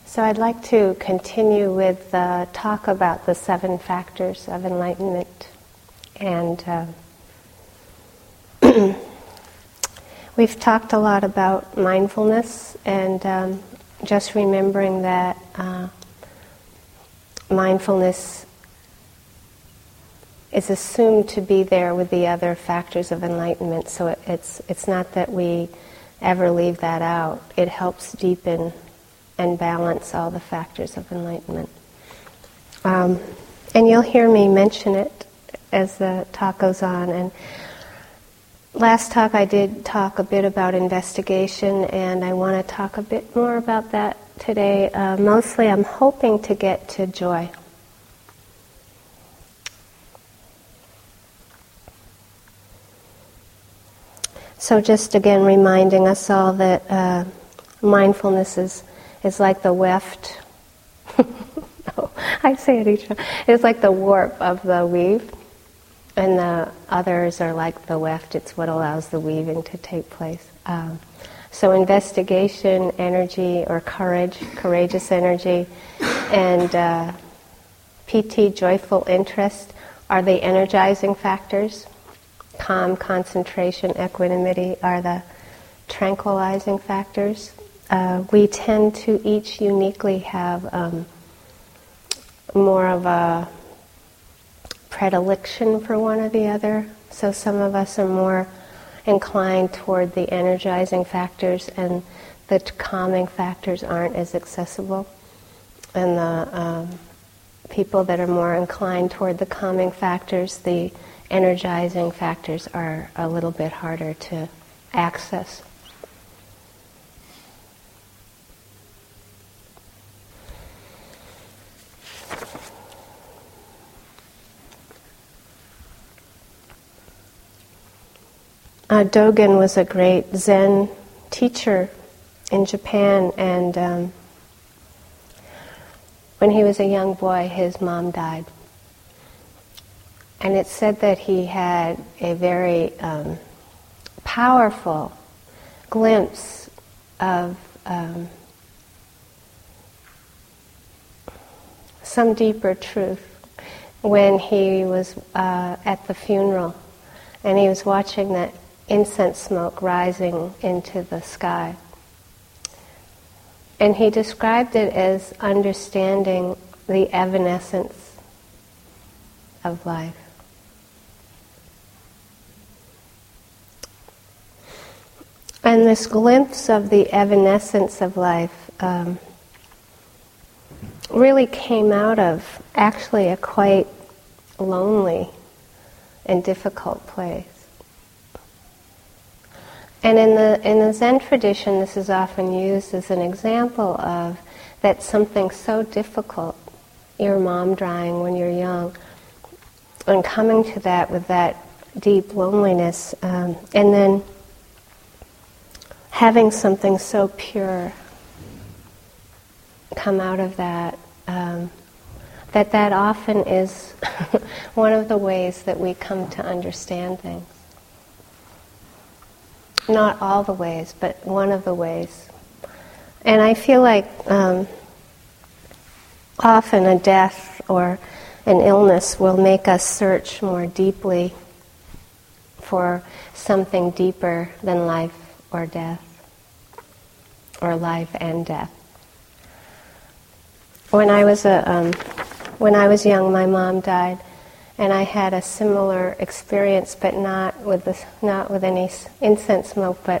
So I'd like to continue with the talk about the 7 factors of enlightenment. And we've talked a lot about mindfulness and just remembering that mindfulness is assumed to be there with the other factors of enlightenment. So it's not that we ever leave that out. It helps deepen and balance all the factors of enlightenment. And you'll hear me mention it as the talk goes on. And last talk I did talk a bit about investigation, and I want to talk a bit more about that today. Mostly I'm hoping to get to joy. So just again reminding us all that mindfulness is like the weft. No, I say it each time. It's like the warp of the weave, and the others are like the weft. It's what allows the weaving to take place. So investigation, energy, or courage, courageous energy, and PT, joyful interest, are the energizing factors. Calm, concentration, equanimity are the tranquilizing factors. We tend to each uniquely have more of a predilection for one or the other. So some of us are more inclined toward the energizing factors, and the calming factors aren't as accessible. And the people that are more inclined toward the calming factors, the energizing factors are a little bit harder to access. Dogen was a great Zen teacher in Japan, and when he was a young boy, his mom died. And it's said that he had a very powerful glimpse of some deeper truth when he was at the funeral, and he was watching that incense smoke rising into the sky. And he described it as understanding the evanescence of life. And this glimpse of the evanescence of life really came out of actually a quite lonely and difficult place. And in the Zen tradition, this is often used as an example of that something so difficult, your mom dying when you're young, and coming to that with that deep loneliness, and then having something so pure come out of that, that often is one of the ways that we come to understand things. Not all the ways, but one of the ways. And I feel like often a death or an illness will make us search more deeply for something deeper than life or death, or life and death. When I was young, my mom died, and I had a similar experience, but not with any incense smoke. But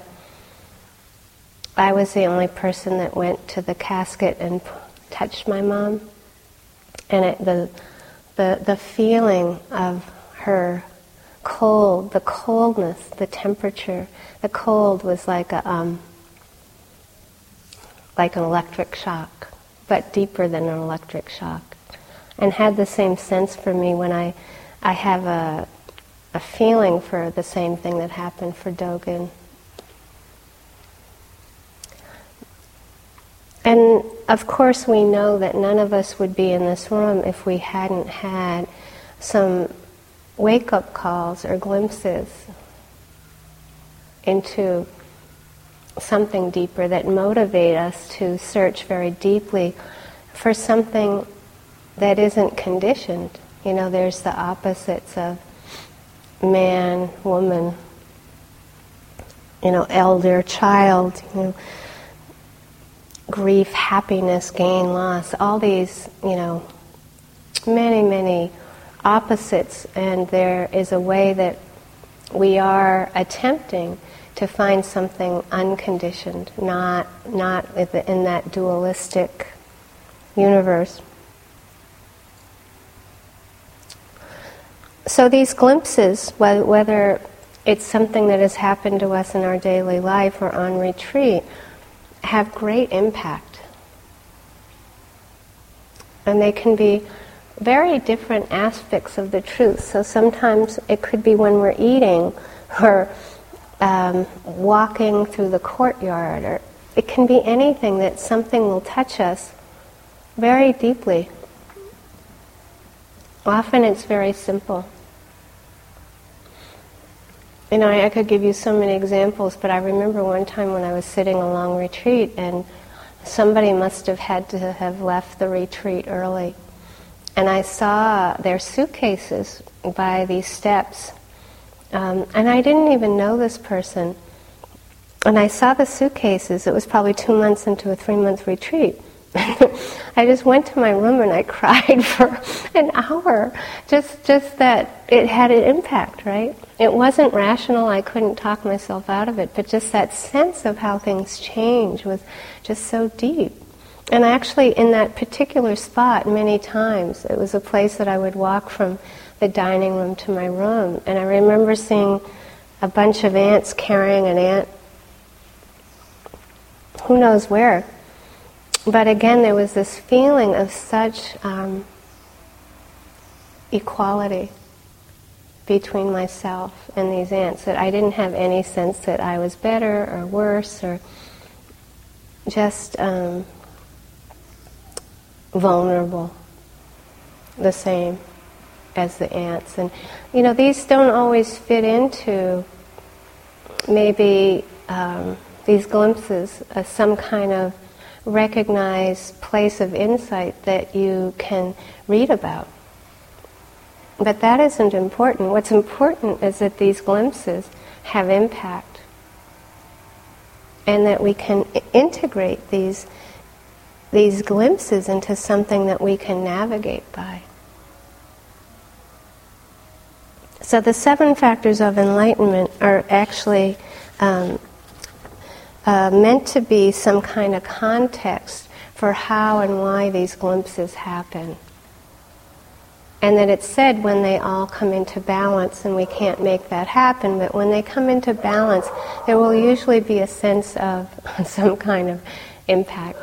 I was the only person that went to the casket and touched my mom, and the feeling of her cold, the coldness, the temperature, the cold was like an electric shock, but deeper than an electric shock. And had the same sense for me when I have a feeling for the same thing that happened for Dogen. And of course we know that none of us would be in this room if we hadn't had some wake-up calls or glimpses into something deeper, that motivate us to search very deeply for something that isn't conditioned. You know, there's the opposites of man, woman, you know, elder, child, you know, grief, happiness, gain, loss, all these, you know, many, many opposites, and there is a way that we are attempting to find something unconditioned, not in that dualistic universe. So these glimpses, whether it's something that has happened to us in our daily life or on retreat, have great impact. And they can be very different aspects of the truth. So sometimes it could be when we're eating or walking through the courtyard, or it can be anything that something will touch us very deeply. Often it's very simple. You know, I could give you so many examples, but I remember one time when I was sitting a long retreat and somebody must have had to have left the retreat early. And I saw their suitcases by these steps. And I didn't even know this person. And I saw the suitcases. It was probably 2 months into a 3-month retreat. I just went to my room and I cried for an hour. Just that it had an impact, right? It wasn't rational. I couldn't talk myself out of it. But just that sense of how things change was just so deep. And actually, in that particular spot, many times, it was a place that I would walk from the dining room to my room. And I remember seeing a bunch of ants carrying an ant, who knows where. But again, there was this feeling of such equality between myself and these ants that I didn't have any sense that I was better or worse or just vulnerable, the same as the ants. And you know, these don't always fit into maybe these glimpses of some kind of recognized place of insight that you can read about. But that isn't important. What's important is that these glimpses have impact and that we can integrate these glimpses into something that we can navigate by. So the 7 factors of enlightenment are actually meant to be some kind of context for how and why these glimpses happen. And that it's said when they all come into balance, and we can't make that happen, but when they come into balance, there will usually be a sense of some kind of impact.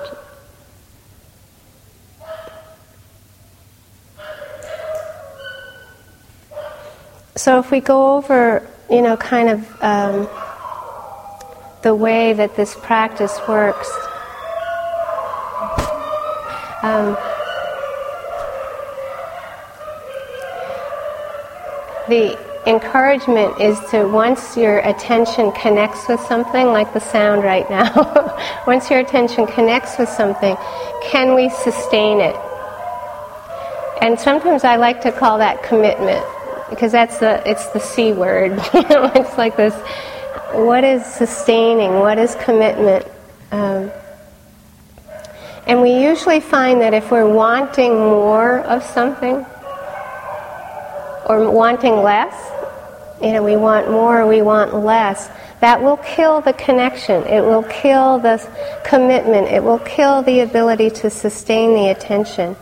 So if we go over, you know, kind of the way that this practice works, the encouragement is to, once your attention connects with something, like the sound right now, once your attention connects with something, can we sustain it? And sometimes I like to call that commitment, because it's the C word. You know, it's like this, what is sustaining? What is commitment? And we usually find that if we're wanting more of something, or wanting less, you know, we want more or we want less, that will kill the connection. It will kill the commitment. It will kill the ability to sustain the attention.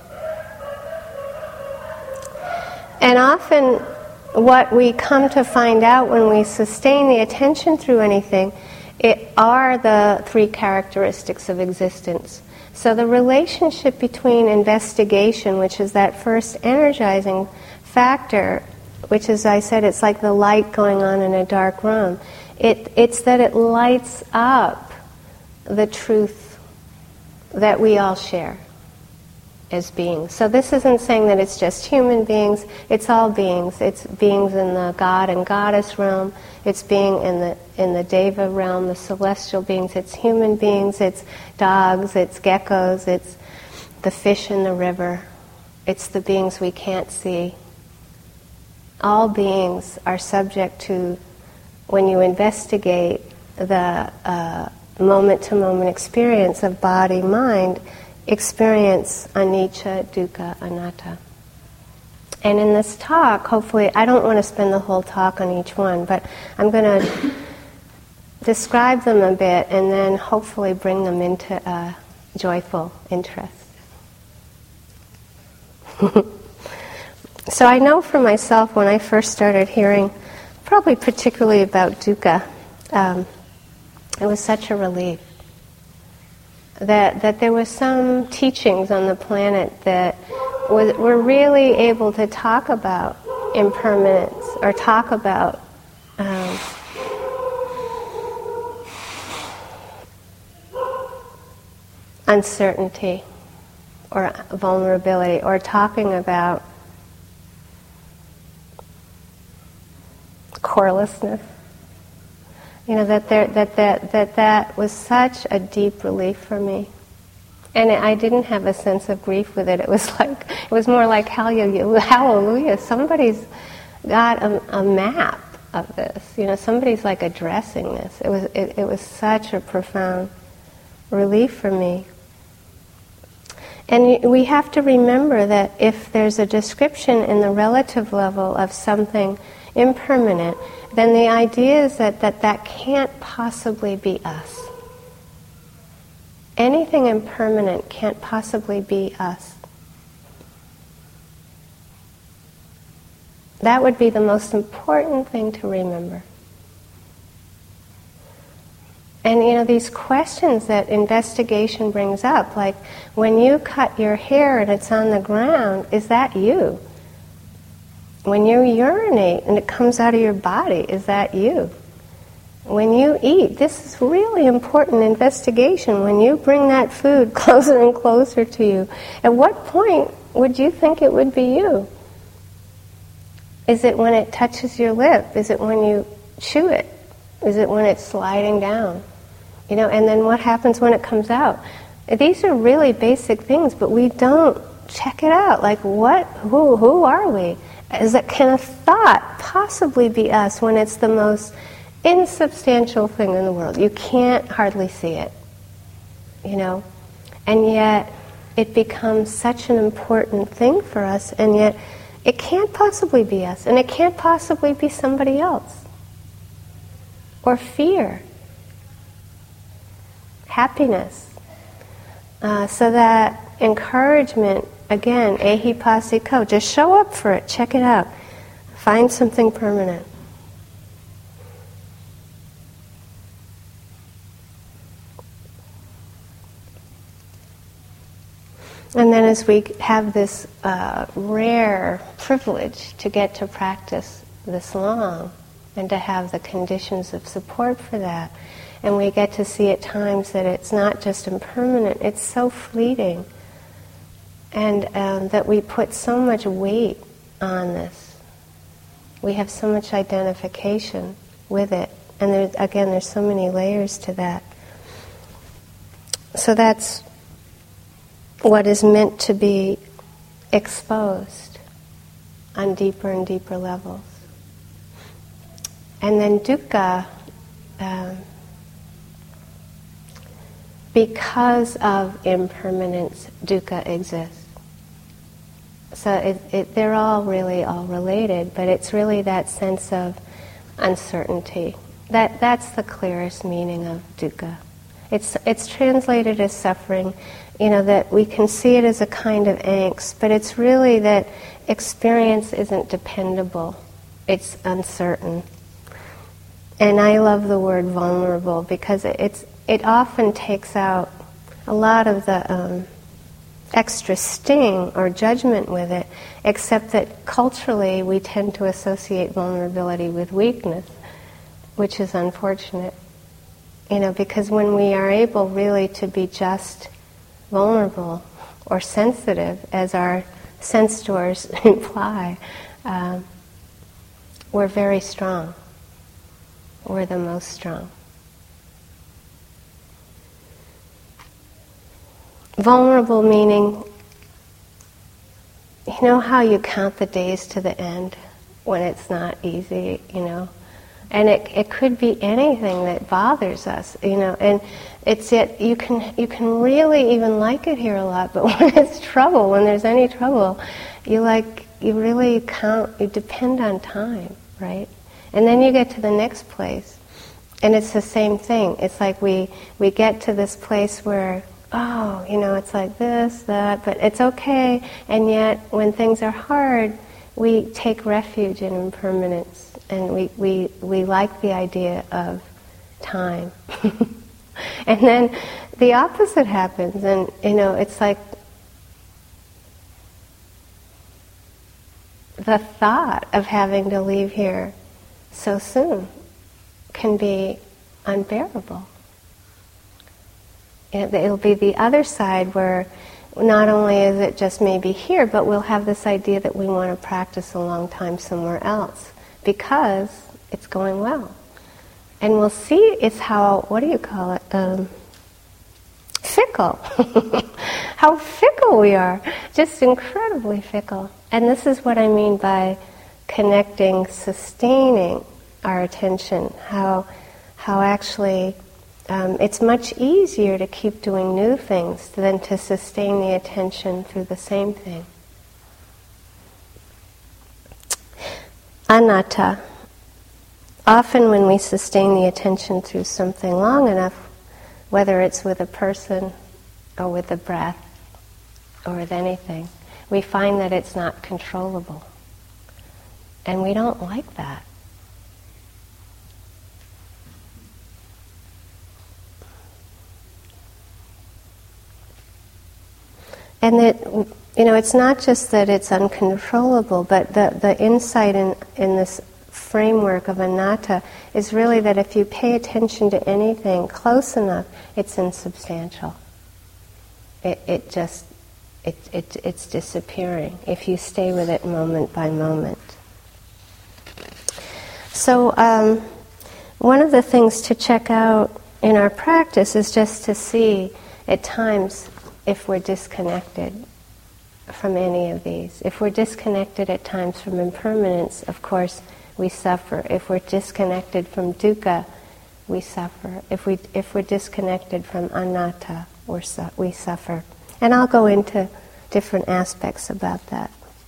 And often what we come to find out when we sustain the attention through anything, it are the 3 characteristics of existence. So the relationship between investigation, which is that first energizing factor, which, as I said, it's like the light going on in a dark room. It's that it lights up the truth that we all share. as beings. So this isn't saying that it's just human beings, it's all beings. It's beings in the God and goddess realm, it's being in the Deva realm, the celestial beings, it's human beings, it's dogs, it's geckos, it's the fish in the river, it's the beings we can't see. All beings are subject to, when you investigate the moment-to-moment experience of body-mind, experience anicca, dukkha, anatta. And in this talk, hopefully, I don't want to spend the whole talk on each one, but I'm going to describe them a bit and then hopefully bring them into a joyful interest. So I know for myself, when I first started hearing, probably particularly about dukkha, it was such a relief that there were some teachings on the planet that were really able to talk about impermanence or talk about uncertainty or vulnerability, or talking about corelessness. You know, that was such a deep relief for me. And I didn't have a sense of grief with it. It was more like, hallelujah, somebody's got a map of this. You know, somebody's like addressing this. It was such a profound relief for me. And we have to remember that if there's a description in the relative level of something impermanent, then the idea is that can't possibly be us. Anything impermanent can't possibly be us. That would be the most important thing to remember. And you know, these questions that investigation brings up, like when you cut your hair and it's on the ground, is that you? When you urinate and it comes out of your body, is that you? When you eat, this is really important investigation. When you bring that food closer and closer to you, at what point would you think it would be you? Is it when it touches your lip? Is it when you chew it? Is it when it's sliding down? You know, and then what happens when it comes out? These are really basic things, but we don't check it out. Like, what? Who are we? Can a thought possibly be us when it's the most insubstantial thing in the world? You can't hardly see it, you know? And yet, it becomes such an important thing for us, and yet it can't possibly be us, and it can't possibly be somebody else. Or fear. Happiness. So that encouragement, again, ehipassiko, just show up for it, check it out. Find something permanent. And then as we have this rare privilege to get to practice this long and to have the conditions of support for that, and we get to see at times that it's not just impermanent, it's so fleeting, and that we put so much weight on this. We have so much identification with it. And there's so many layers to that. So that's what is meant to be exposed on deeper and deeper levels. And then dukkha, because of impermanence, dukkha exists. So they're all really all related, but it's really that sense of uncertainty. That's the clearest meaning of dukkha. It's translated as suffering, you know, that we can see it as a kind of angst, but it's really that experience isn't dependable. It's uncertain. And I love the word vulnerable because it often takes out a lot of the extra sting or judgment with it, except that culturally we tend to associate vulnerability with weakness, which is unfortunate. You know, because when we are able really to be just vulnerable or sensitive, as our sense doors imply, we're very strong. We're the most strong. Vulnerable meaning, you know how you count the days to the end when it's not easy, And it could be anything that bothers us, and it's yet you can really even like it here a lot, but when it's trouble, when there's any trouble, you really count, you depend on time, right? And then you get to the next place, and it's the same thing. It's like we get to this place where, it's like this, that, but it's okay, and yet when things are hard, we take refuge in impermanence. And we like the idea of time. And then the opposite happens, and it's like the thought of having to leave here so soon can be unbearable. It'll be the other side where not only is it just maybe here, but we'll have this idea that we want to practice a long time somewhere else, because it's going well. And we'll see it's how, fickle. How fickle we are. Just incredibly fickle. And this is what I mean by connecting, sustaining our attention. How actually it's much easier to keep doing new things than to sustain the attention through the same thing. Anatta. Often when we sustain the attention through something long enough, whether it's with a person or with the breath or with anything, we find that it's not controllable. And we don't like that. And that, it's not just that it's uncontrollable, but the insight in this framework of anatta is really that if you pay attention to anything close enough, it's insubstantial. It's disappearing if you stay with it moment by moment. So one of the things to check out in our practice is just to see at times if we're disconnected from any of these. If we're disconnected at times from impermanence, of course, we suffer. If we're disconnected from dukkha, we suffer. If we're disconnected from anatta, we suffer. And I'll go into different aspects about that.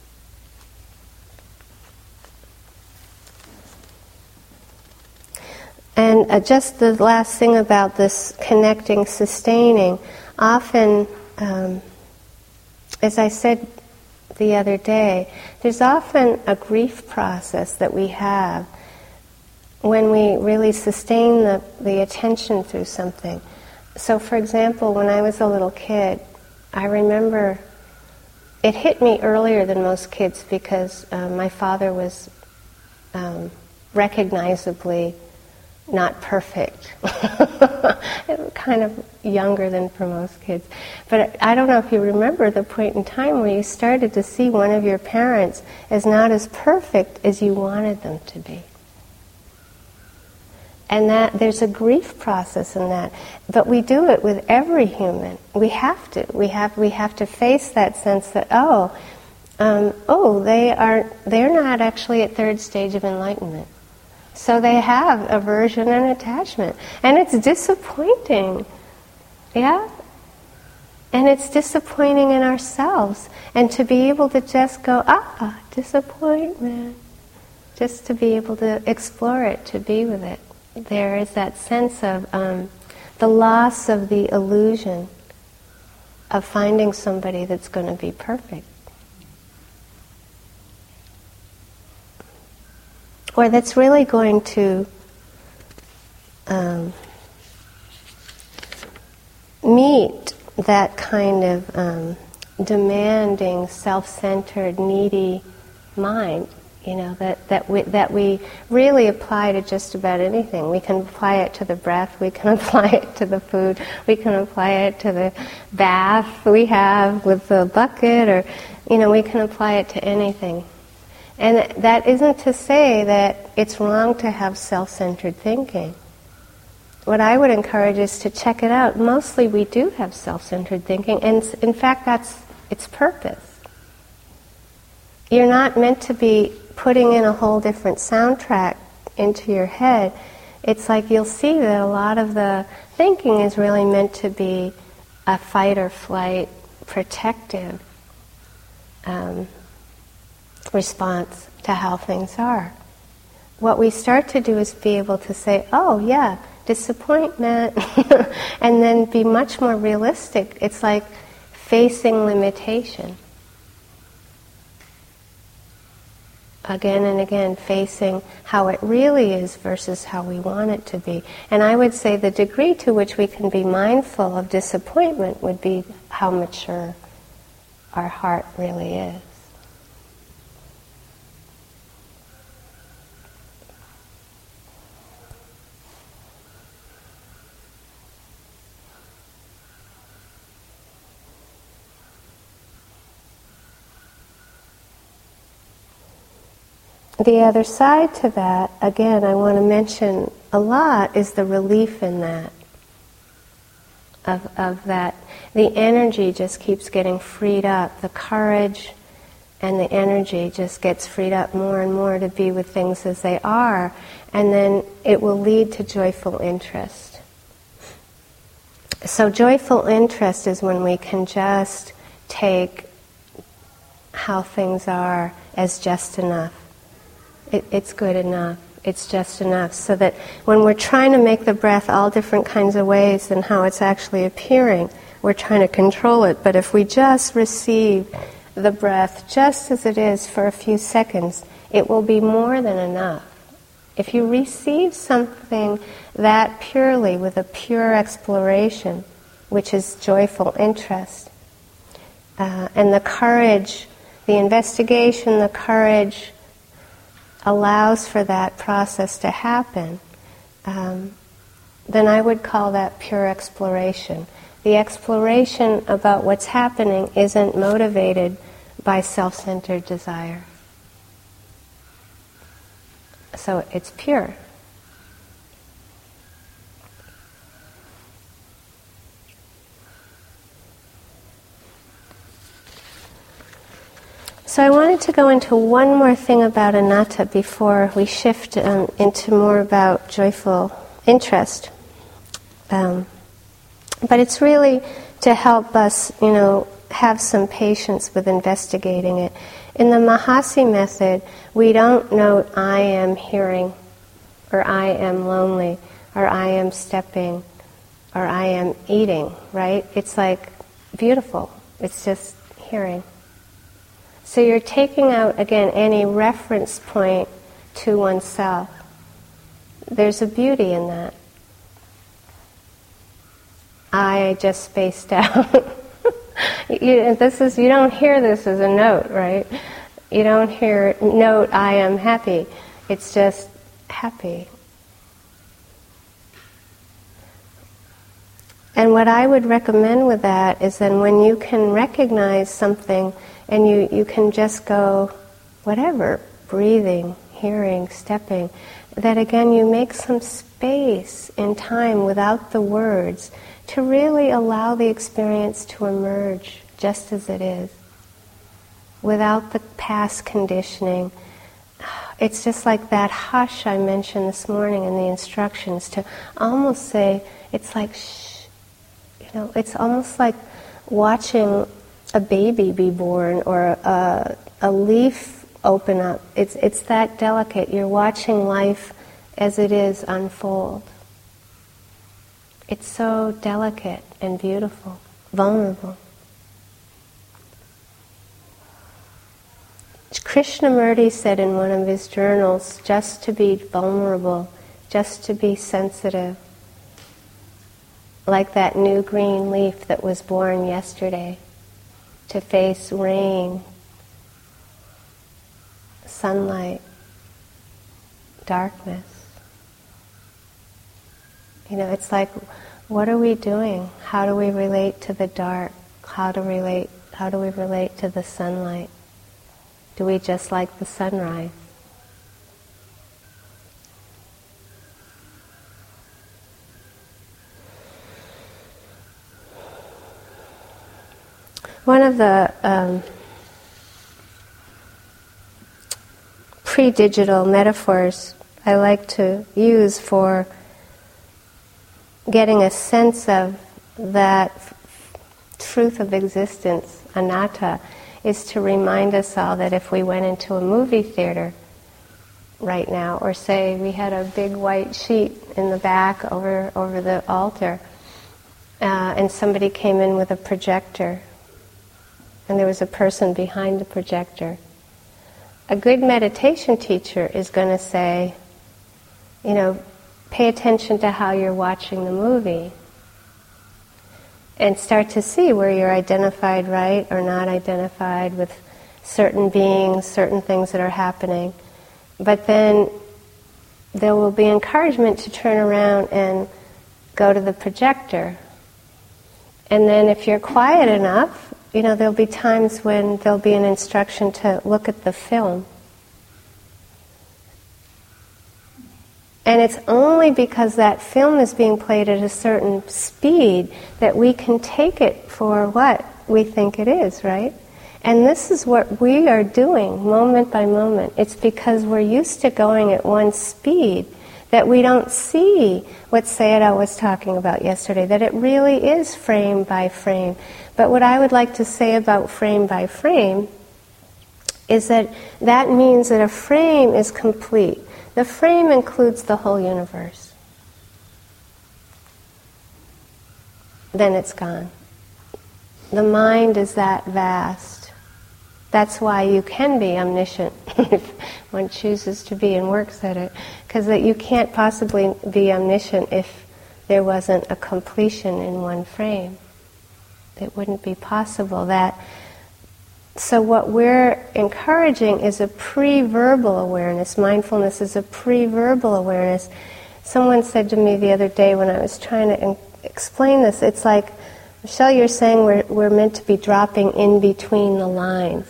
And just the last thing about this connecting, sustaining, often, as I said the other day, there's often a grief process that we have when we really sustain the attention through something. So for example, when I was a little kid, I remember it hit me earlier than most kids because my father was recognizably not perfect. Kind of younger than for most kids. But I don't know if you remember the point in time where you started to see one of your parents as not as perfect as you wanted them to be. And that there's a grief process in that. But we do it with every human. We have to. We have to face that sense that, they're not actually at third stage of enlightenment. So they have aversion and attachment. And it's disappointing. Yeah? And it's disappointing in ourselves. And to be able to just go, disappointment. Just to be able to explore it, to be with it. There is that sense of the loss of the illusion of finding somebody that's going to be perfect. Or that's really going to meet that kind of demanding, self-centered, needy mind. that we really apply to just about anything. We can apply it to the breath, we can apply it to the food, we can apply it to the bath we have with the bucket, or we can apply it to anything. And that isn't to say that it's wrong to have self-centered thinking. What I would encourage is to check it out. Mostly we do have self-centered thinking, and in fact that's its purpose. You're not meant to be putting in a whole different soundtrack into your head. It's like you'll see that a lot of the thinking is really meant to be a fight or flight protective response to how things are. What we start to do is be able to say, oh yeah, disappointment, and then be much more realistic. It's like facing limitation. Again and again, facing how it really is versus how we want it to be. And I would say the degree to which we can be mindful of disappointment would be how mature our heart really is. The other side to that, again, I want to mention a lot, is the relief in that. Of that. The energy just keeps getting freed up. The courage and the energy just gets freed up more and more to be with things as they are. And then it will lead to joyful interest. So joyful interest is when we can just take how things are as just enough. It's good enough. It's just enough. So that when we're trying to make the breath all different kinds of ways than how it's actually appearing, we're trying to control it. But if we just receive the breath just as it is for a few seconds, it will be more than enough. If you receive something that purely, with a pure exploration, which is joyful interest, and the courage, the investigation, the courage allows for that process to happen, then I would call that pure exploration. The exploration about what's happening isn't motivated by self-centered desire. So it's pure. So I wanted to go into one more thing about anatta before we shift into more about joyful interest. But it's really to help us, have some patience with investigating it. In the Mahasi method, we don't note I am hearing, or I am lonely, or I am stepping, or I am eating, right? It's like beautiful. It's just hearing. So you're taking out, again, any reference point to oneself. There's a beauty in that. I just spaced out. You don't hear this as a note, right? You don't hear note, I am happy. It's just happy. And what I would recommend with that is then when you can recognize something and you can just go, whatever, breathing, hearing, stepping, that again you make some space in time without the words to really allow the experience to emerge just as it is, without the past conditioning. It's just like that hush I mentioned this morning in the instructions, to almost say, it's like shh, it's almost like watching a baby be born or a leaf open up. It's that delicate. You're watching life as it is unfold. It's so delicate and beautiful, vulnerable. Krishnamurti said in one of his journals, just to be vulnerable, just to be sensitive, like that new green leaf that was born yesterday, to face rain, sunlight, darkness. It's like, what are we doing? How do we relate to the dark? How do we relate to the sunlight? Do we just like the sunrise? One of the pre-digital metaphors I like to use for getting a sense of that truth of existence, anatta, is to remind us all that if we went into a movie theater right now, or say we had a big white sheet in the back over the altar, and somebody came in with a projector, and there was a person behind the projector, a good meditation teacher is going to say, pay attention to how you're watching the movie and start to see where you're identified right or not identified with certain beings, certain things that are happening. But then there will be encouragement to turn around and go to the projector. And then if you're quiet enough, there'll be times when there'll be an instruction to look at the film. And it's only because that film is being played at a certain speed that we can take it for what we think it is, right? And this is what we are doing moment by moment. It's because we're used to going at one speed that we don't see what Sayadaw was talking about yesterday, that it really is frame by frame. But what I would like to say about frame by frame is that means that a frame is complete. The frame includes the whole universe. Then it's gone. The mind is that vast. That's why you can be omniscient if one chooses to be and works at it. Because you can't possibly be omniscient if there wasn't a completion in one frame. It wouldn't be possible. So what we're encouraging is a pre-verbal awareness. Mindfulness is a pre-verbal awareness. Someone said to me the other day when I was trying to explain this, it's like, Michelle, you're saying we're meant to be dropping in between the lines.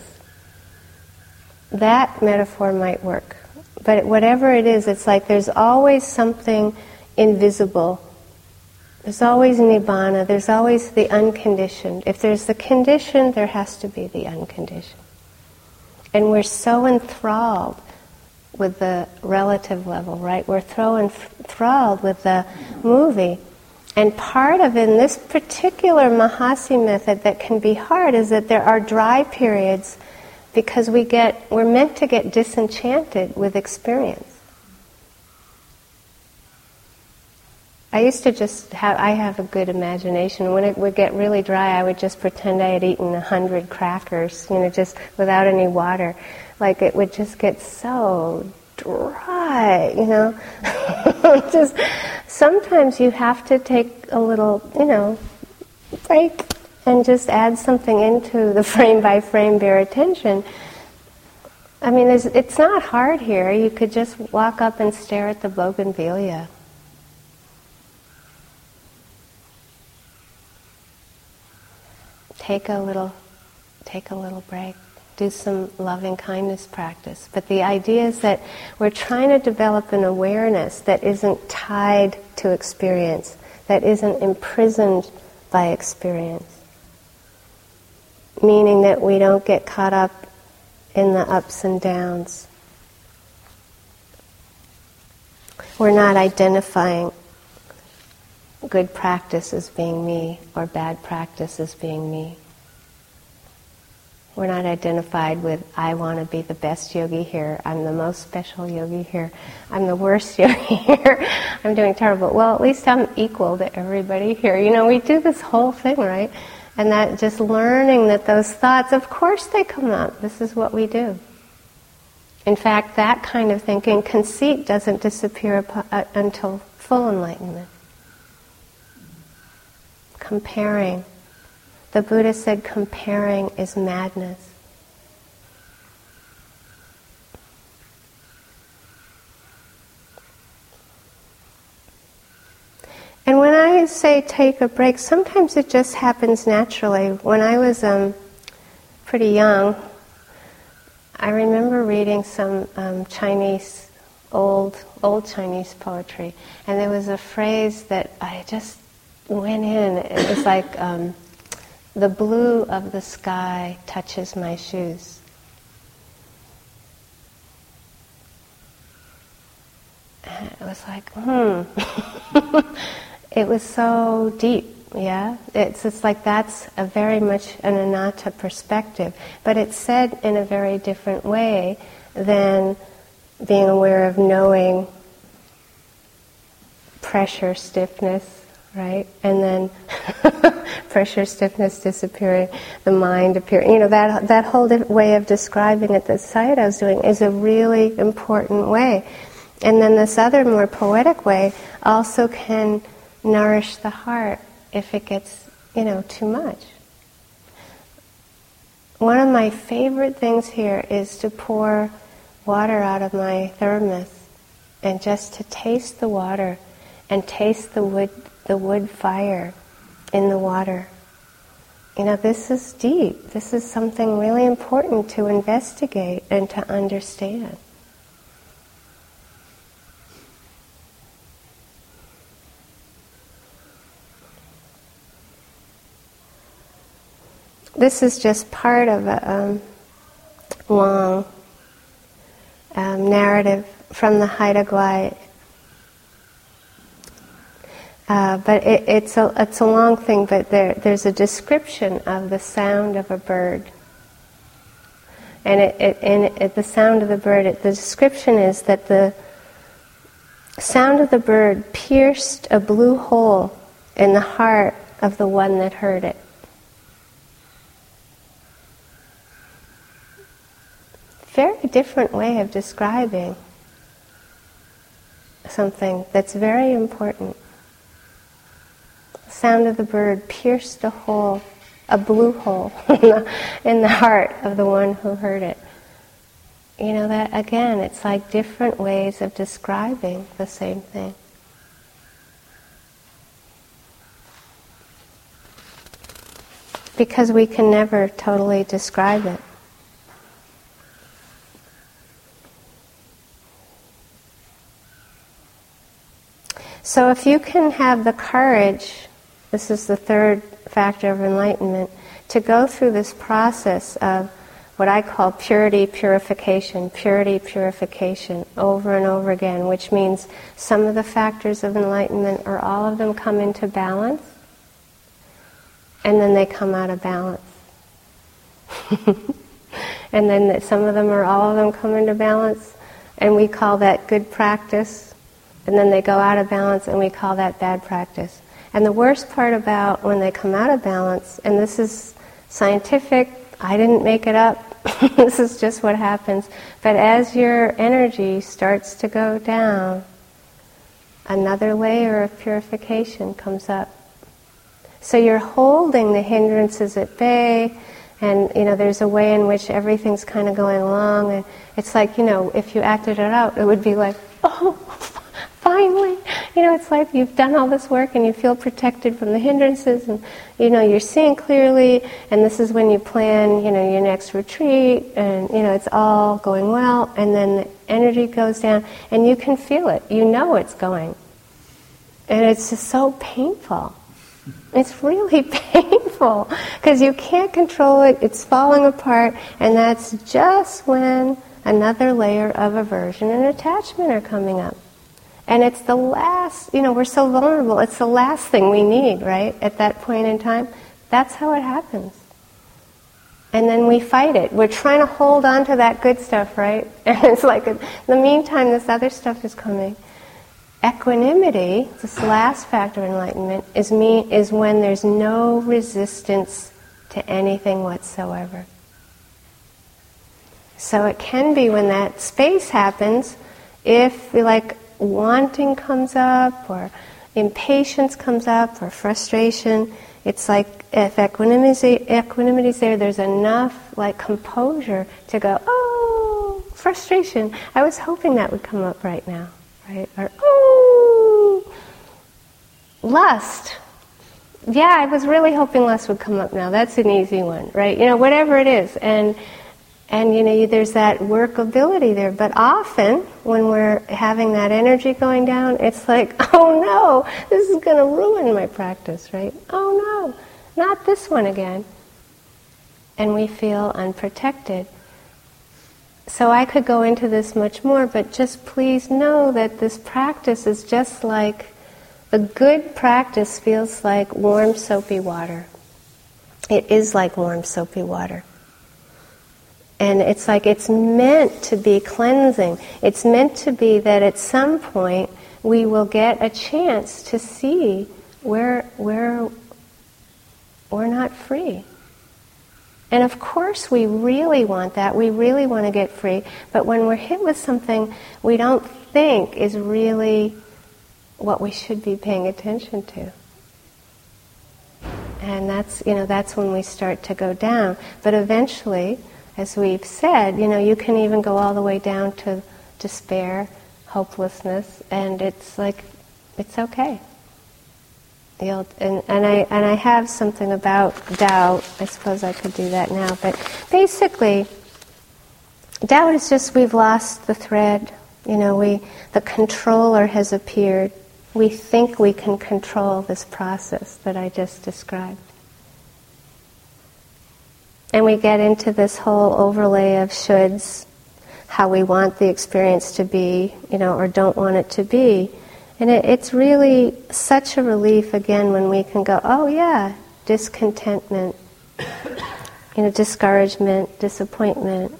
That metaphor might work. But whatever it is, it's like there's always something invisible. There's always nibbana, there's always the unconditioned. If there's the conditioned, there has to be the unconditioned. And we're so enthralled with the relative level, right? We're so enthralled with the movie. And part of in this particular Mahasi method that can be hard is that there are dry periods because we're meant to get disenchanted with experience. I used to I have a good imagination. When it would get really dry, I would just pretend I had eaten 100 crackers, just without any water. Like it would just get so dry, just sometimes you have to take a little, break and just add something into the frame by frame bare attention. I mean, it's not hard here. You could just walk up and stare at the bougainvillea. Take a little break. Do some loving kindness practice. But the idea is that we're trying to develop an awareness that isn't tied to experience, that isn't imprisoned by experience. Meaning that we don't get caught up in the ups and downs. We're not identifying good practice as being me or bad practice as being me. We're not identified with, I want to be the best yogi here, I'm the most special yogi here, I'm the worst yogi here, I'm doing terrible. Well, at least I'm equal to everybody here. We do this whole thing, right? And that just learning that those thoughts, of course they come up. This is what we do. In fact, that kind of thinking, conceit doesn't disappear until full enlightenment. Comparing. The Buddha said comparing is madness. I say take a break, sometimes it just happens naturally. When I was pretty young, I remember reading some Chinese, old Chinese poetry, and there was a phrase that I just went in. It was like, the blue of the sky touches my shoes. And it was like, It was so deep, yeah? It's just like that's a very much an anatta perspective. But it's said in a very different way than being aware of knowing pressure, stiffness, right? And then pressure, stiffness disappearing, the mind appearing. You know, that whole way of describing it that Sayadaw was doing is a really important way. And then this other more poetic way also can nourish the heart if it gets, too much. One of my favorite things here is to pour water out of my thermos and just to taste the water and taste the wood fire in the water. This is deep. This is something really important to investigate and to understand. This is just part of a long narrative from the Haida Gwaii. But it's a long thing, but there's a description of the sound of a bird. And the sound of the bird, the description is that the sound of the bird pierced a blue hole in the heart of the one that heard it. Very different way of describing something that's very important. The sound of the bird pierced a blue hole in the heart of the one who heard it. That again, it's like different ways of describing the same thing. Because we can never totally describe it. So if you can have the courage, this is the third factor of enlightenment, to go through this process of what I call purity, purification, over and over again, which means some of the factors of enlightenment or all of them come into balance, and then they come out of balance. And then some of them or all of them come into balance, and we call that good practice. And then they go out of balance, and we call that bad practice. And the worst part about when they come out of balance, and this is scientific, I didn't make it up, this is just what happens, but as your energy starts to go down, another layer of purification comes up. So you're holding the hindrances at bay, and there's a way in which everything's kind of going along, and it's like, if you acted it out, it would be like, oh, finally, it's like you've done all this work and you feel protected from the hindrances, and you're seeing clearly, and this is when you plan your next retreat, and it's all going well, and then the energy goes down and you can feel it, it's going, and it's just so painful. It's really painful because you can't control it, it's falling apart, and that's just when another layer of aversion and attachment are coming up. And it's the last, we're so vulnerable, it's the last thing we need, right? At that point in time, that's how it happens. And then we fight it. We're trying to hold on to that good stuff, right? And it's like, in the meantime, this other stuff is coming. Equanimity, this last factor of enlightenment, is when there's no resistance to anything whatsoever. So it can be when that space happens, if wanting comes up, or impatience comes up, or frustration, it's like if equanimity's there, there's enough composure to go, oh, frustration. I was hoping that would come up right now, right? Or, oh, lust. Yeah, I was really hoping lust would come up now. That's an easy one, right? Whatever it is. And there's that workability there. But often, when we're having that energy going down, it's like, oh no, this is going to ruin my practice, right? Oh no, not this one again. And we feel unprotected. So I could go into this much more, but just please know that this practice is just like, the good practice feels like warm soapy water. It is like warm soapy water. And it's like it's meant to be cleansing. It's meant to be that at some point we will get a chance to see where we're not free. And of course we really want that. We really want to get free. But when we're hit with something we don't think is really what we should be paying attention to. And that's when we start to go down. But eventually, as we've said, you can even go all the way down to despair, hopelessness, and it's like, it's okay. And I have something about doubt. I suppose I could do that now. But basically, doubt is just we've lost the thread. The controller has appeared. We think we can control this process that I just described. And we get into this whole overlay of shoulds, how we want the experience to be, or don't want it to be. And it's really such a relief, again, when we can go, oh yeah, discontentment, discouragement, disappointment.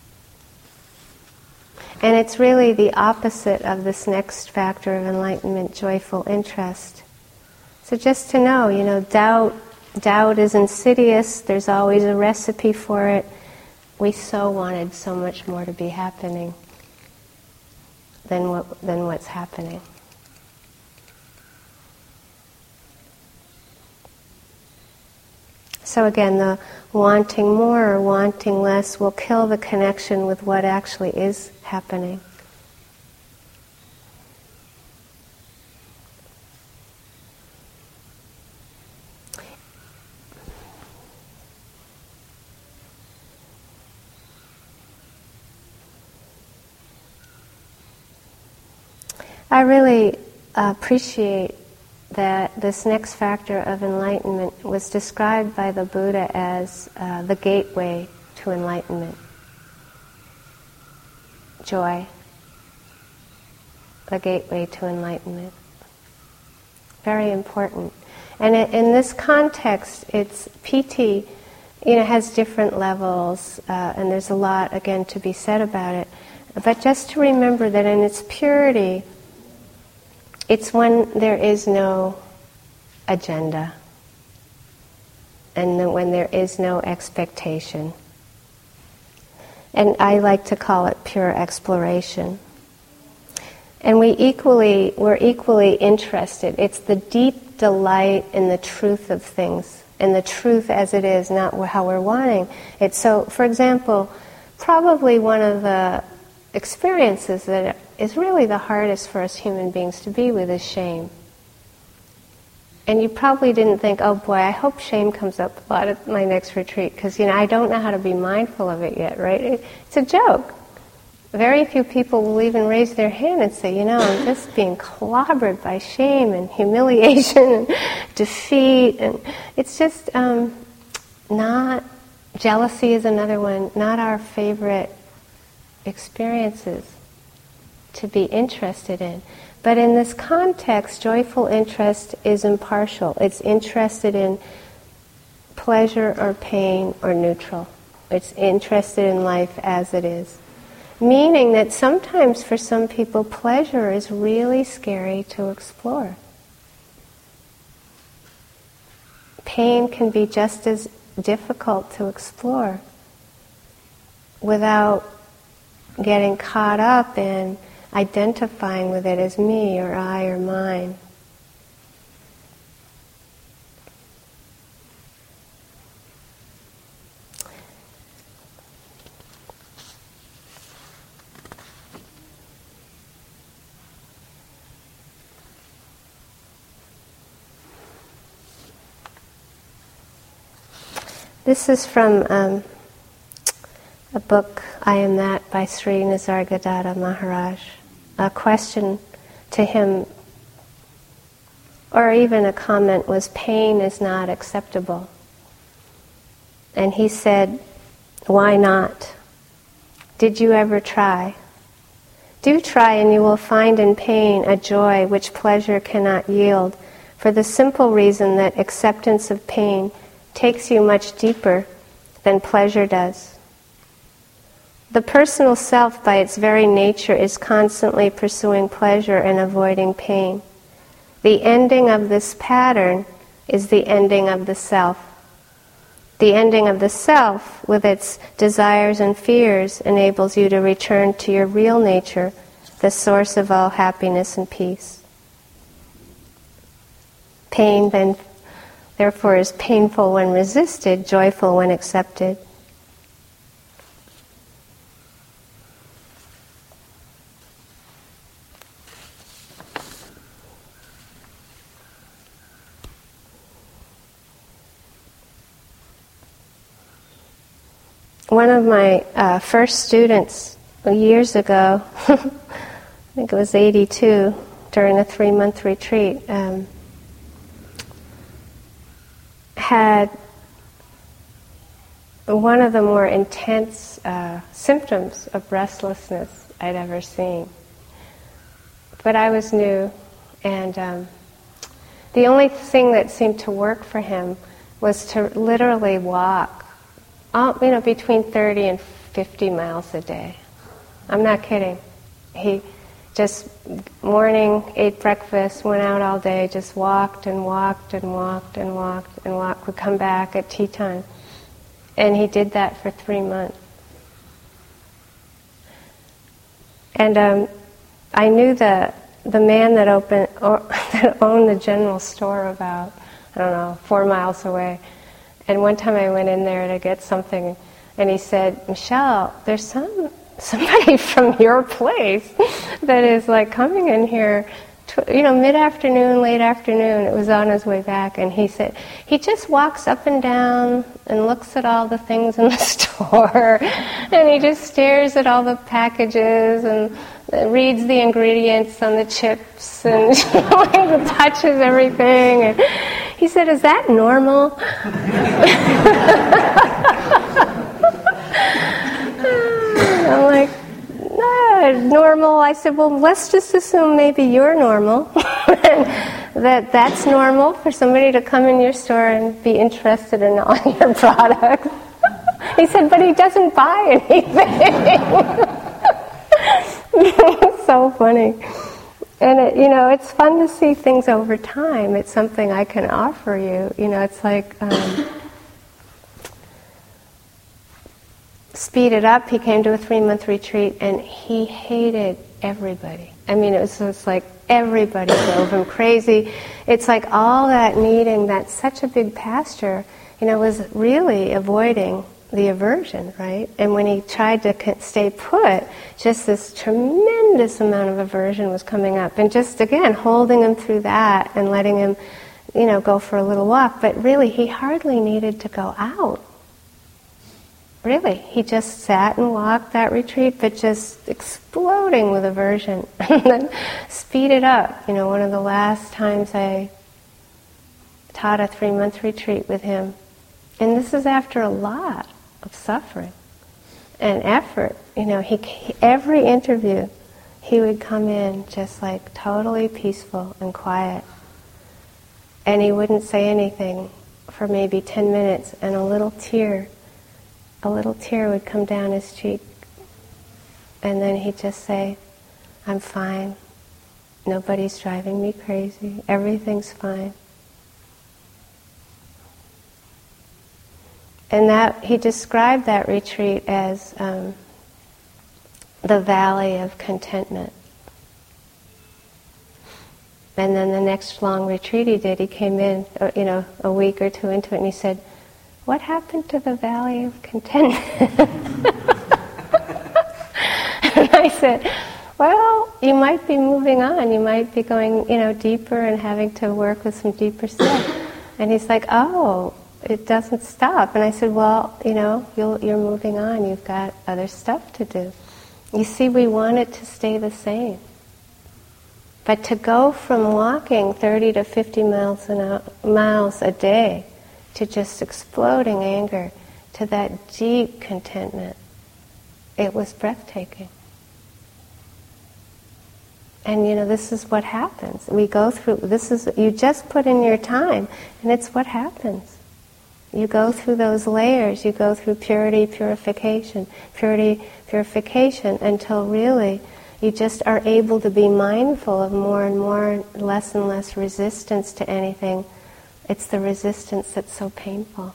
And it's really the opposite of this next factor of enlightenment, joyful interest. So just to know, doubt is insidious. There's always a recipe for it. We so wanted so much more to be happening than what's happening. So again, the wanting more or wanting less will kill the connection with what actually is happening. I really appreciate that this next factor of enlightenment was described by the Buddha as the gateway to enlightenment. Joy. The gateway to enlightenment. Very important. And in this context, it's piti, has different levels, and there's a lot, again, to be said about it. But just to remember that in its purity, it's when there is no agenda and when there is no expectation. And I like to call it pure exploration. And we're equally interested. It's the deep delight in the truth of things, and the truth as it is, not how we're wanting it. So, for example, probably one of the experiences that is really the hardest for us human beings to be with is shame. And you probably didn't think, oh boy, I hope shame comes up a lot at my next retreat, because I don't know how to be mindful of it yet, right? It's a joke. Very few people will even raise their hand and say, I'm just being clobbered by shame and humiliation and defeat. And it's just not, jealousy is another one, not our favorite experiences to be interested in. But in this context, joyful interest is impartial. It's interested in pleasure or pain or neutral. It's interested in life as it is. Meaning that sometimes for some people, pleasure is really scary to explore. Pain can be just as difficult to explore without getting caught up in identifying with it as me or I or mine. This is from a book, I Am That, by Sri Nisargadatta Maharaj. A question to him, or even a comment, was, pain is not acceptable. And he said, why not? Did you ever try? Do try, and you will find in pain a joy which pleasure cannot yield, for the simple reason that acceptance of pain takes you much deeper than pleasure does. The personal self, by its very nature, is constantly pursuing pleasure and avoiding pain. The ending of this pattern is the ending of the self. The ending of the self, with its desires and fears, enables you to return to your real nature, the source of all happiness and peace. Pain, then, therefore, is painful when resisted, joyful when accepted. One of my first students years ago, I think it was 82, during a 3-month retreat, had one of the more intense symptoms of restlessness I'd ever seen. But I was new, and the only thing that seemed to work for him was to literally walk between 30 and 50 miles a day. I'm not kidding. He just, morning, ate breakfast, went out all day, just walked and walked and walked and walked and walked, would come back at tea time. And he did that for 3 months. And I knew the man that owned the general store about, 4 miles away. And one time I went in there to get something, and he said, Michelle, there's somebody from your place that is like coming in here, mid-afternoon, late afternoon. It was on his way back, and he said, he just walks up and down and looks at all the things in the store, and he just stares at all the packages and reads the ingredients on the chips and touches everything. And he said, is that normal? I'm like, no, normal. I said, well, let's just assume maybe you're normal. that's normal for somebody to come in your store and be interested in all your products. He said, but he doesn't buy anything. It's so funny. And it's fun to see things over time. It's something I can offer you. It's like Speed It Up. He came to a 3-month retreat, and he hated everybody. I mean, it was just like everybody drove him crazy. It's like all that needing, that's such a big pasture, was really avoiding the aversion, right? And when he tried to stay put, just this tremendous amount of aversion was coming up. And just, again, holding him through that and letting him, go for a little walk. But really, he hardly needed to go out. Really, he just sat and walked that retreat, but just exploding with aversion. And then Speed It Up. One of the last times I taught a 3-month retreat with him. And this is after a lot of suffering and effort. Every interview, he would come in just like totally peaceful and quiet. And he wouldn't say anything for maybe 10 minutes, and a little tear would come down his cheek. And then he'd just say, I'm fine. Nobody's driving me crazy. Everything's fine. And that he described that retreat as the valley of contentment. And then the next long retreat he did, he came in, a week or two into it, and he said, what happened to the valley of contentment? And I said, well, you might be moving on. You might be going, deeper and having to work with some deeper stuff. And he's like, oh, it doesn't stop. And I said, well, you're moving on. You've got other stuff to do. You see, we want it to stay the same. But to go from walking 30 to 50 miles a day to just exploding anger to that deep contentment, it was breathtaking. And this is what happens. We go through, you just put in your time, and it's what happens. You go through those layers, you go through purity, purification, until really you just are able to be mindful of more and more, less and less resistance to anything. It's the resistance that's so painful.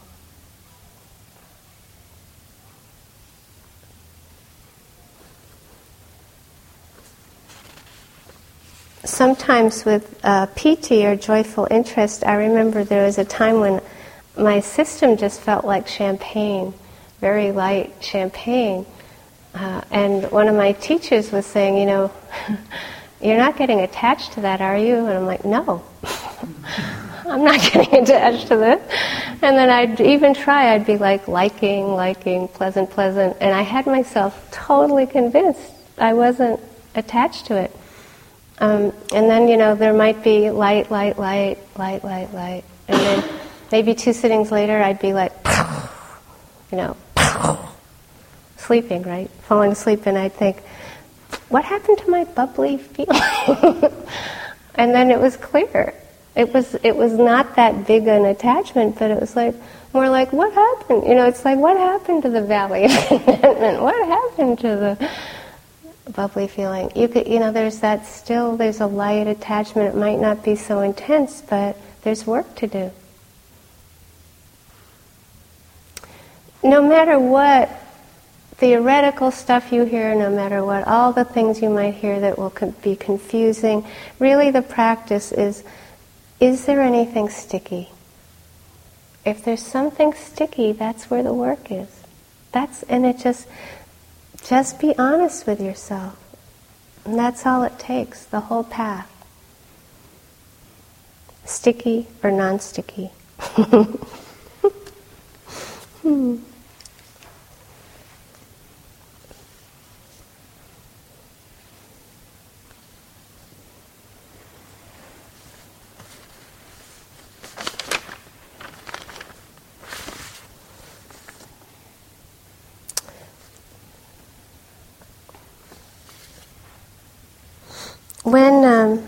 Sometimes with piti or joyful interest, I remember there was a time when my system just felt like champagne, very light champagne. And one of my teachers was saying, you're not getting attached to that, are you? And I'm like, no, I'm not getting attached to this. And then I'd even try, I'd be like liking, pleasant. And I had myself totally convinced I wasn't attached to it. And then, there might be light. And then maybe 2 sittings later, I'd be like, sleeping, right? Falling asleep, and I'd think, what happened to my bubbly feeling? And then it was clear. It was not that big an attachment, but it was like, more like, what happened? It's like, what happened to the valley of contentment? What happened to the bubbly feeling? There's a light attachment. It might not be so intense, but there's work to do. No matter what theoretical stuff you hear, no matter what, all the things you might hear that will be confusing, really the practice is there anything sticky? If there's something sticky, that's where the work is. Just be honest with yourself. And that's all it takes, the whole path. Sticky or non-sticky. When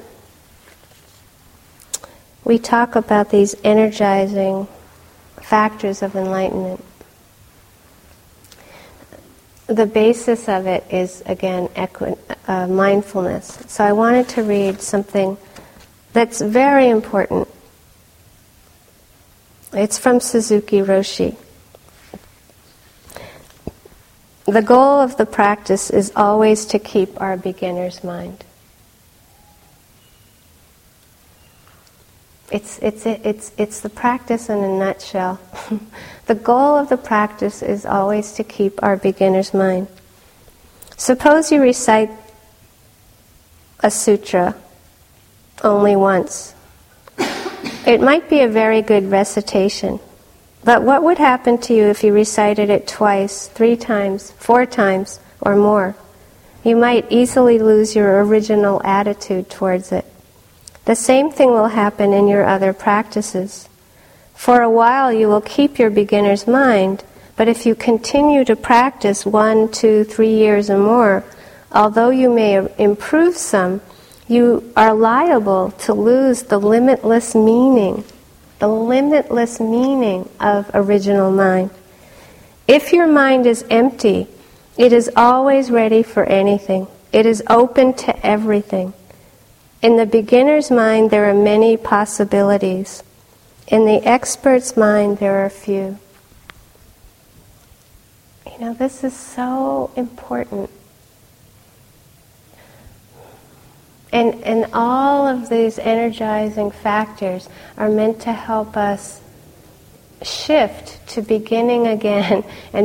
we talk about these energizing factors of enlightenment, the basis of it is, again, mindfulness. So I wanted to read something that's very important. It's from Suzuki Roshi. The goal of the practice is always to keep our beginner's mind. It's the practice in a nutshell. The goal of the practice is always to keep our beginner's mind. Suppose you recite a sutra only once. It might be a very good recitation, but what would happen to you if you recited it twice, 3 times, 4 times, or more? You might easily lose your original attitude towards it. The same thing will happen in your other practices. For a while you will keep your beginner's mind, but if you continue to practice 1, 2, 3 years or more, although you may improve some, you are liable to lose the limitless meaning of original mind. If your mind is empty, it is always ready for anything. It is open to everything. In the beginner's mind, there are many possibilities. In the expert's mind, there are few. This is so important. And all of these energizing factors are meant to help us shift to beginning again,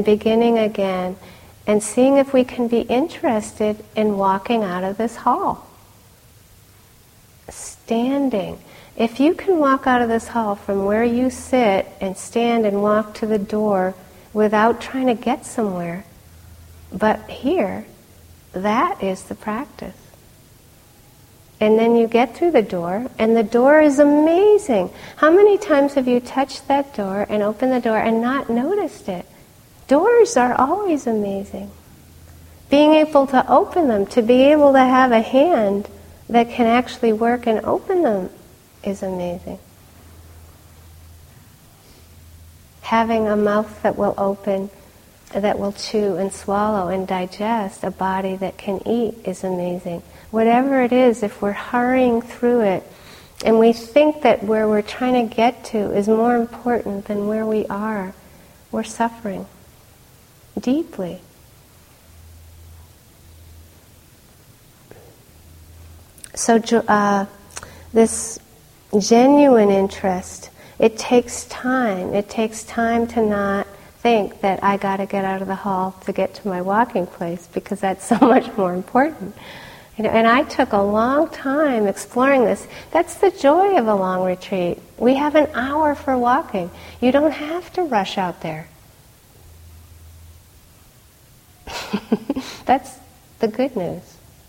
and seeing if we can be interested in walking out of this hall. Standing If you can walk out of this hall from where you sit and stand and walk to the door without trying to get somewhere, but here, that is the practice. And then you get through the door, and the door is amazing. How many times have you touched that door and opened the door and not noticed it? Doors are always amazing. Being able to open them, to be able to have a hand that can actually work and open them is amazing. Having a mouth that will open, that will chew and swallow and digest, a body that can eat is amazing. Whatever it is, if we're hurrying through it and we think that where we're trying to get to is more important than where we are, we're suffering deeply. So this genuine interest, it takes time. It takes time to not think that I got to get out of the hall to get to my walking place, because that's so much more important. You know, and I took a long time exploring this. That's the joy of a long retreat. We have an hour for walking. You don't have to rush out there. That's the good news.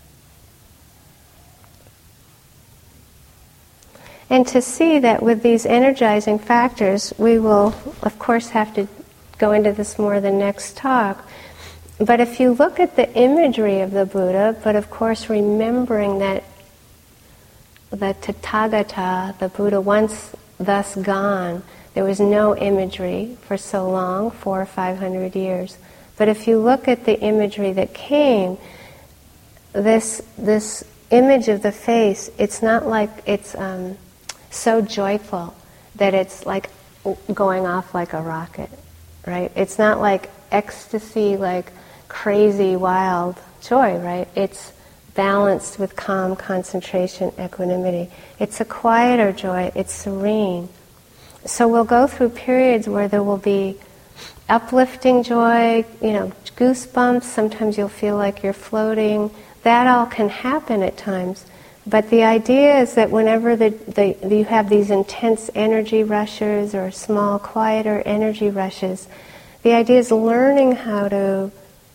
And to see that with these energizing factors, we will, of course, have to go into this more the next talk. But if you look at the imagery of the Buddha, but of course remembering that the Tathagata, the Buddha, once thus gone, there was no imagery for so long, 400 or 500 years. But if you look at the imagery that came, this image of the face, it's not like it's so joyful that it's like going off like a rocket, right? It's not like ecstasy, like crazy, wild joy, right? It's balanced with calm, concentration, equanimity. It's a quieter joy. It's serene. So we'll go through periods where there will be uplifting joy, goosebumps. Sometimes you'll feel like you're floating. That all can happen at times. But the idea is that whenever you have these intense energy rushes or small, quieter energy rushes, the idea is learning how to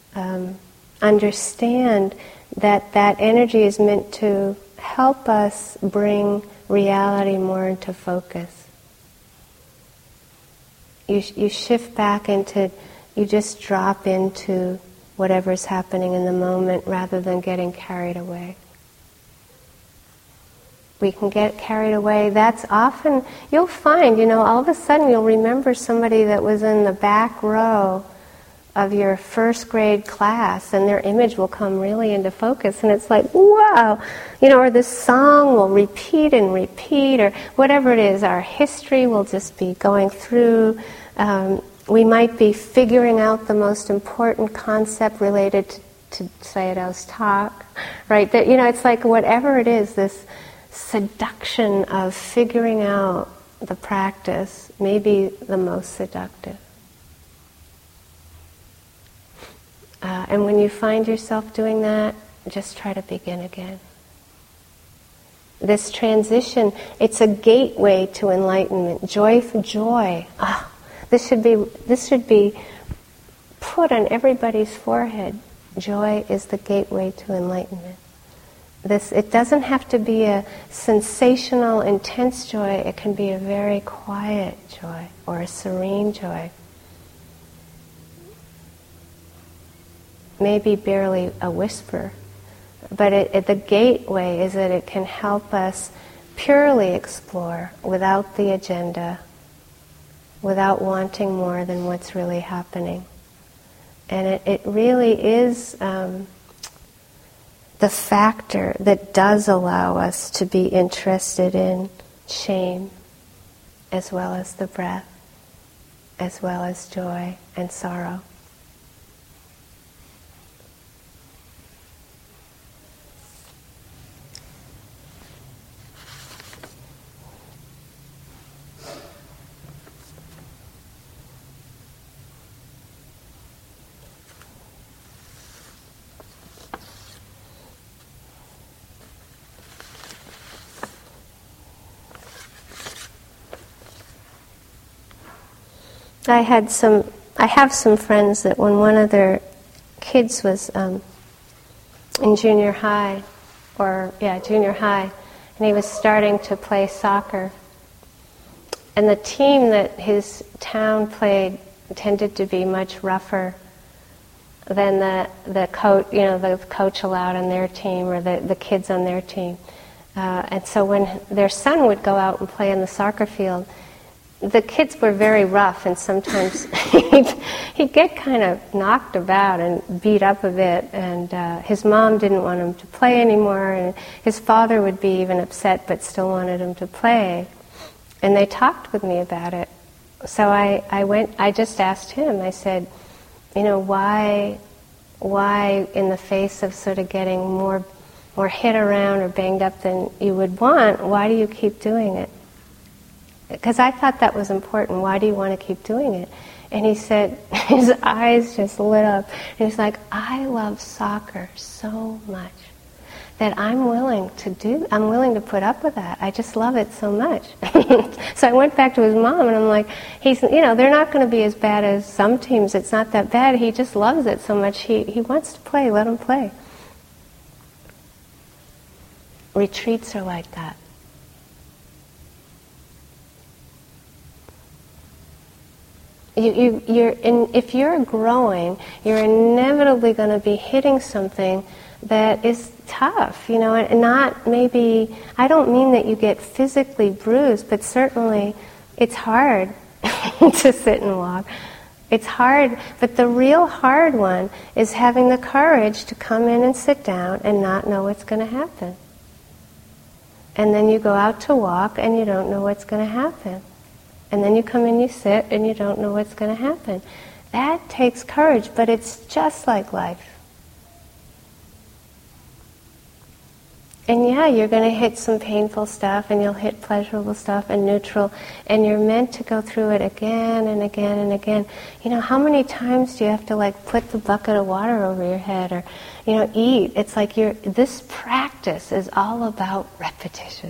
understand that that energy is meant to help us bring reality more into focus. You shift back into, you just drop into whatever's happening in the moment rather than getting carried away. We can get carried away. That's often, you'll find, all of a sudden you'll remember somebody that was in the back row of your first grade class, and their image will come really into focus, and it's like, wow, or this song will repeat and repeat, or whatever it is, our history will just be going through. We might be figuring out the most important concept related to Sayadaw's talk, right? That, it's like whatever it is, this seduction of figuring out the practice may be the most seductive. And when you find yourself doing that, just try to begin again. This transition, it's a gateway to enlightenment. Joy for joy. This should be put on everybody's forehead. Joy is the gateway to enlightenment. It doesn't have to be a sensational, intense joy. It can be a very quiet joy or a serene joy. Maybe barely a whisper. But the gateway is that it can help us purely explore without the agenda, without wanting more than what's really happening. And it really is the factor that does allow us to be interested in shame, as well as the breath, as well as joy and sorrow. I have some friends that when one of their kids was in junior high, and he was starting to play soccer, and the team that his town played tended to be much rougher than the coach allowed on their team, or the kids on their team. And so when their son would go out and play in the soccer field, the kids were very rough, and sometimes he'd get kind of knocked about and beat up a bit, and his mom didn't want him to play anymore, and his father would be even upset but still wanted him to play. And they talked with me about it. So I just asked him, I said, why in the face of sort of getting more hit around or banged up than you would want, why do you keep doing it? Because I thought that was important. Why do you want to keep doing it? And he said, his eyes just lit up. And he's like, I love soccer so much that I'm willing to put up with that. I just love it so much. So I went back to his mom and I'm like, they're not going to be as bad as some teams. It's not that bad. He just loves it so much. He wants to play. Let him play. Retreats are like that. If you're growing, you're inevitably going to be hitting something that is tough, and not maybe, I don't mean that you get physically bruised, but certainly it's hard to sit and walk. It's hard, but the real hard one is having the courage to come in and sit down and not know what's going to happen. And then you go out to walk and you don't know what's going to happen. And then you come in, you sit, and you don't know what's going to happen. That takes courage, but it's just like life. And yeah, you're going to hit some painful stuff, and you'll hit pleasurable stuff and neutral, and you're meant to go through it again and again and again. How many times do you have to put the bucket of water over your head, or eat? It's like this practice is all about repetition.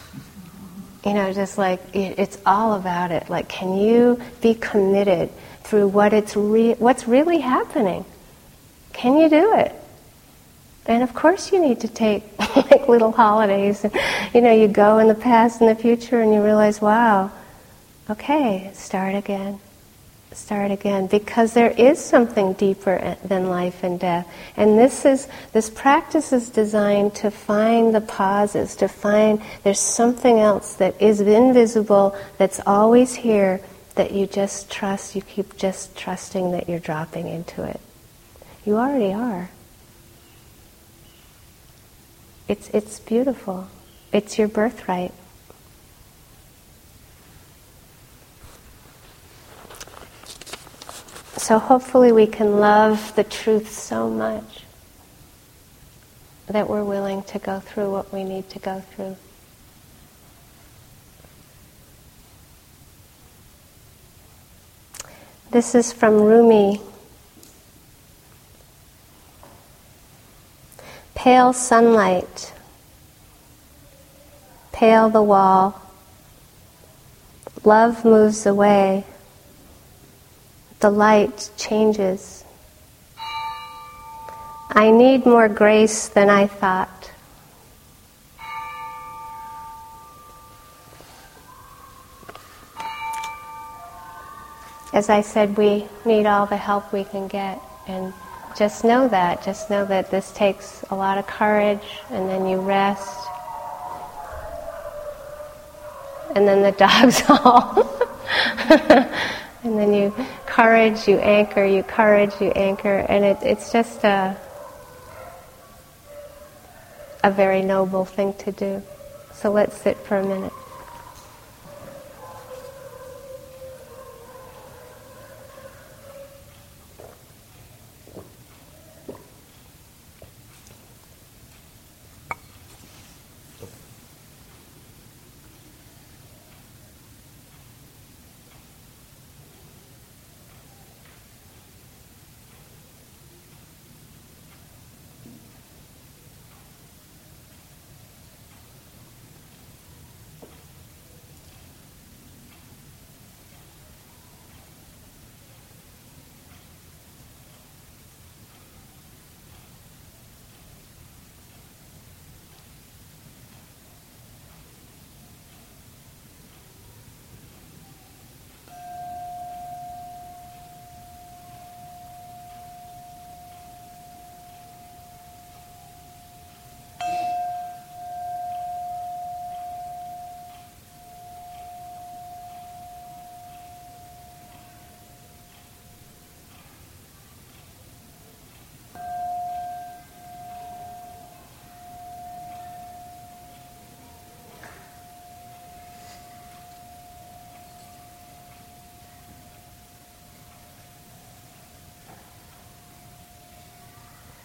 It's all about it. Can you be committed through what's really happening? Can you do it? And of course you need to take little holidays. You go in the past and the future and you realize, wow, okay, start again. Because there is something deeper than life and death. And this practice is designed to find the pauses, to find there's something else that is invisible, that's always here, that you just trust, you keep just trusting that you're dropping into it. You already are. It's beautiful. It's your birthright. So hopefully we can love the truth so much that we're willing to go through what we need to go through. This is from Rumi. Pale sunlight, pale the wall, love moves away, the light changes. I need more grace than I thought. As I said, we need all the help we can get, and just know that this takes a lot of courage, and then you rest, and then the dogs all and then you courage, you anchor, you courage, you anchor, and it's just a very noble thing to do. So let's sit for a minute.